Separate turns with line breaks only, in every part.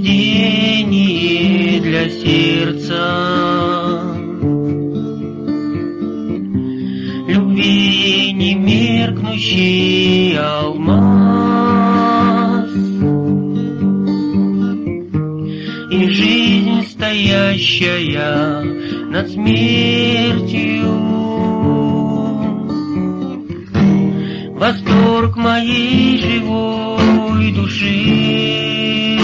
наслаждение для сердца. Любви не меркнущий алмаз, и жизнь, стоящая над смертью, восторг моей живой души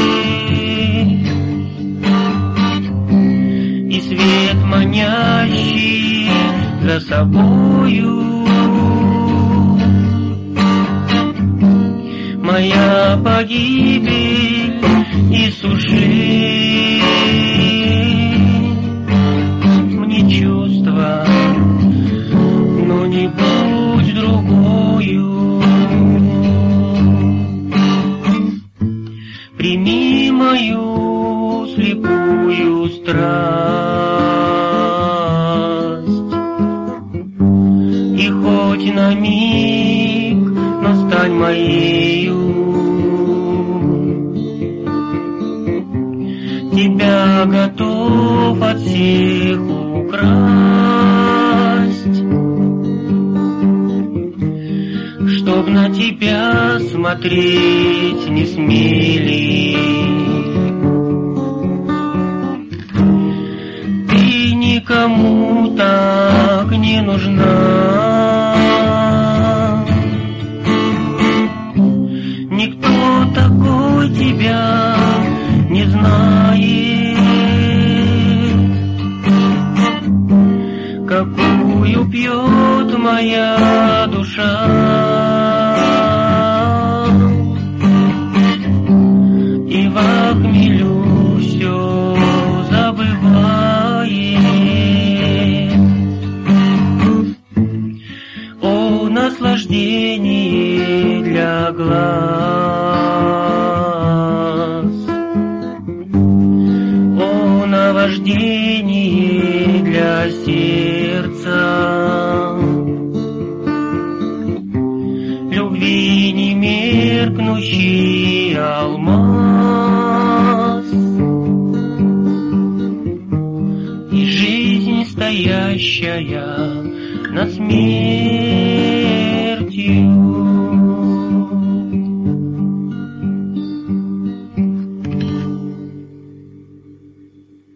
и свет, манящий за собою. Моя погибель и суши мне чувства, но не будь другою. Прими мою слепую страсть, и хоть на миг, но стань моею. Тебя готов от всех украсть, чтоб на тебя смотреть не смели. Ты никому так не нужна, никто такой тебя не знает, какую пьет моя душа, и в хмелю все забывает. О, наслаждение для глаз, о, наваждение для сердца. Любви не меркнущий алмаз, и жизнь, стоящая над смертью.